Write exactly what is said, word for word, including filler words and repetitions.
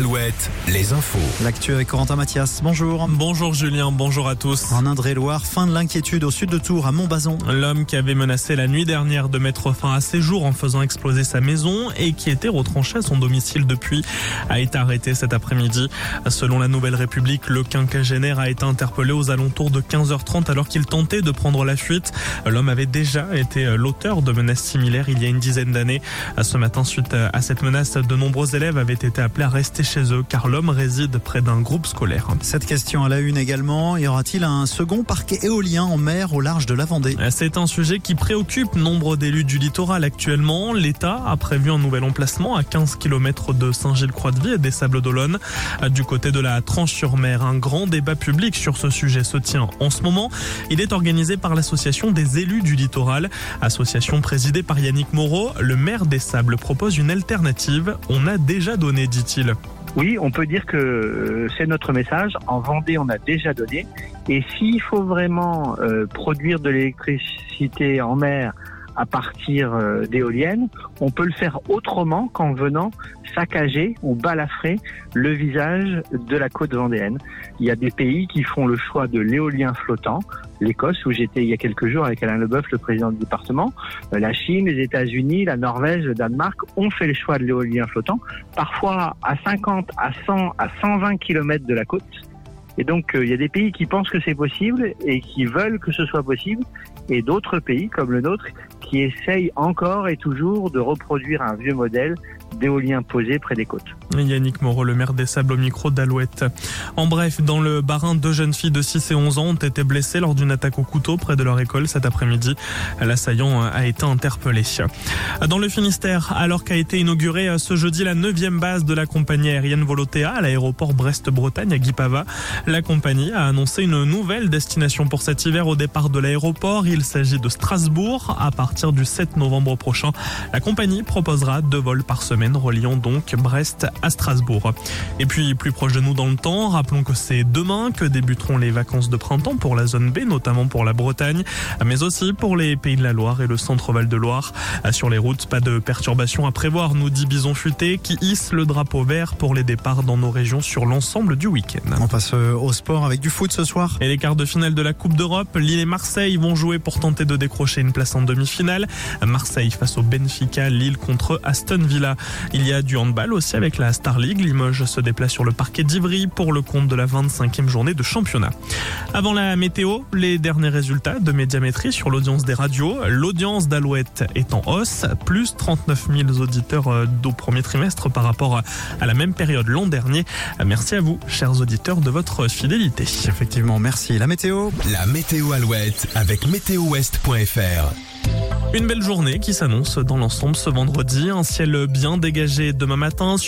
Alouette, les infos. L'actu avec Corentin Mathias, bonjour. Bonjour Julien, bonjour à tous. En Indre-et-Loire, fin de l'inquiétude au sud de Tours, à Montbazon. L'homme qui avait menacé la nuit dernière de mettre fin à ses jours en faisant exploser sa maison et qui était retranché à son domicile depuis a été arrêté cet après-midi. Selon la Nouvelle République, le quinquagénaire a été interpellé aux alentours de quinze heures trente alors qu'il tentait de prendre la fuite. L'homme avait déjà été l'auteur de menaces similaires il y a une dizaine d'années. Ce matin, suite à cette menace, de nombreux élèves avaient été appelés à rester chez eux car l'homme réside près d'un groupe scolaire. Cette question à la une également, y aura-t-il un second parquet éolien en mer au large de la Vendée? C'est un sujet qui préoccupe nombre d'élus du littoral actuellement. L'État a prévu un nouvel emplacement à quinze kilomètres de Saint-Gilles-Croix-de-Vie et des Sables-d'Olonne. Du côté de la Tranche-sur-Mer, un grand débat public sur ce sujet se tient en ce moment. Il est organisé par l'association des élus du littoral, association présidée par Yannick Moreau. Le maire des Sables propose une alternative. On a déjà donné, dit-il. Oui, on peut dire que c'est notre message. En Vendée, on a déjà donné. Et s'il faut vraiment euh, produire de l'électricité en mer à partir euh, d'éoliennes, on peut le faire autrement qu'en venant saccager ou balafrer le visage de la côte vendéenne. Il y a des pays qui font le choix de l'éolien flottant. L'Écosse, où j'étais il y a quelques jours avec Alain Leboeuf, le président du département, la Chine, les États-Unis, la Norvège, le Danemark ont fait le choix de l'éolien flottant, parfois à cinquante, à cent, à cent vingt kilomètres de la côte. Et donc, euh, il y a des pays qui pensent que c'est possible et qui veulent que ce soit possible, et d'autres pays, comme le nôtre, qui essayent encore et toujours de reproduire un vieux modèle d'éolien posé près des côtes. Yannick Moreau, le maire des Sables, au micro d'Alouette. En bref, dans le Bas-Rhin, deux jeunes filles de six et onze ans ont été blessées lors d'une attaque au couteau près de leur école cet après-midi. L'assaillant a été interpellé. Dans le Finistère, alors qu'a été inaugurée ce jeudi la neuvième base de la compagnie aérienne Volotea à l'aéroport Brest-Bretagne à Guipava, la compagnie a annoncé une nouvelle destination pour cet hiver au départ de l'aéroport. Il s'agit de Strasbourg. À partir du sept novembre prochain, la compagnie proposera deux vols par semaine, reliant donc Brest à Strasbourg. Et puis, plus proche de nous dans le temps, rappelons que c'est demain que débuteront les vacances de printemps pour la zone B, notamment pour la Bretagne, mais aussi pour les Pays de la Loire et le centre-Val de Loire. Sur les routes, pas de perturbations à prévoir, nous dit Bison Futé, qui hisse le drapeau vert pour les départs dans nos régions sur l'ensemble du week-end. On passe au sport avec du foot ce soir. Et les quarts de finale de la Coupe d'Europe, Lille et Marseille vont jouer pour tenter de décrocher une place en demi-finale. Marseille face au Benfica, Lille contre Aston Villa. Il y a du handball aussi avec la Star League. Limoges se déplace sur le parquet d'Ivry pour le compte de la vingt-cinquième journée de championnat. Avant la météo, les derniers résultats de médiamétrie sur l'audience des radios. L'audience d'Alouette est en hausse, plus trente-neuf mille auditeurs au premier trimestre par rapport à la même période l'an dernier. Merci à vous, chers auditeurs, de votre fidélité. Effectivement, merci. La météo. La météo Alouette avec météo ouest point f r. Une belle journée qui s'annonce dans l'ensemble ce vendredi. Un ciel bien dégagé demain matin.